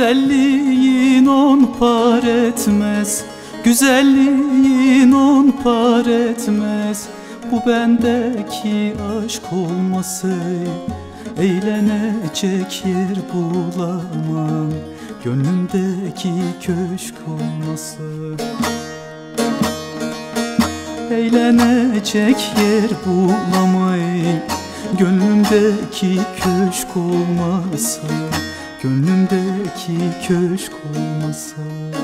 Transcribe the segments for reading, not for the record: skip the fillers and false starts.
Güzelliğin on par etmez, güzelliğin on par etmez. Bu bendeki aşk olması, eğlenecek yer bulamam. Gönlümdeki köşk olması, eğlenecek yer bulamayım. Gönlümdeki köşk olmasa, gönlümdeki köşk olmasa.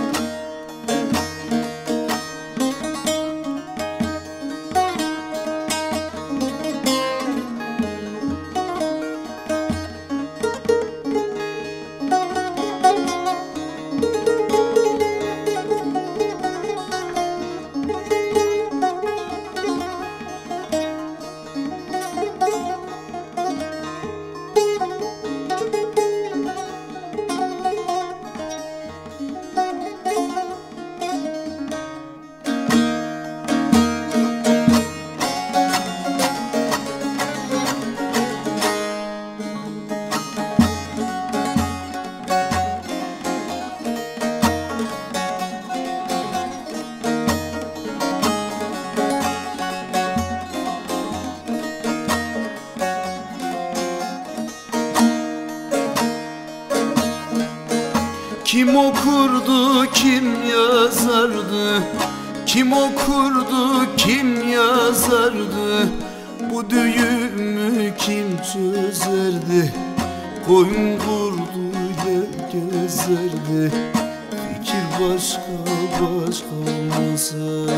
Kim okurdu, kim yazardı? Kim okurdu, kim yazardı? Bu düğümü kim çözerdi? Koyun kurduyla gezerdi. Fikir başka başka olmasa,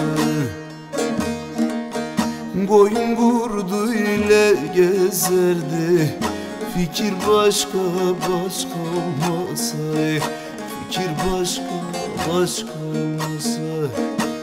koyun kurduyla gezerdi. Fikir başka başka olmasa, fikir başka başka olmasa.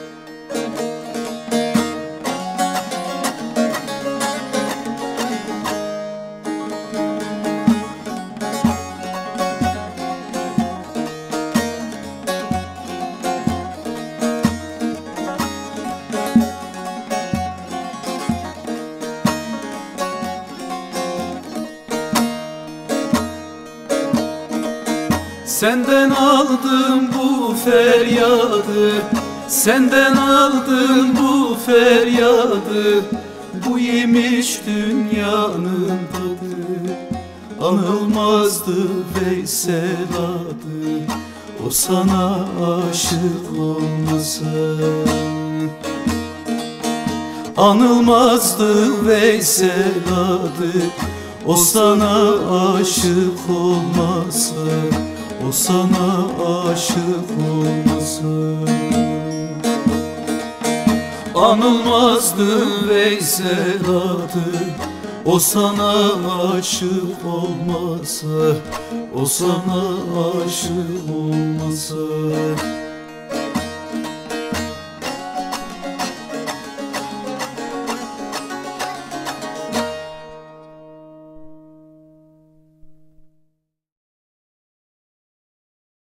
Senden aldım bu feryadı, senden aldım bu feryadı. Bu yemiş dünyanın tadı, anılmazdı Veysel adı. O sana aşık olmasa, anılmazdı Veysel adı. O sana aşık olmasa, o sana aşık olmasa. Anılmazdı Veysel adı. O sana aşık olmasa, o sana aşık olmasa.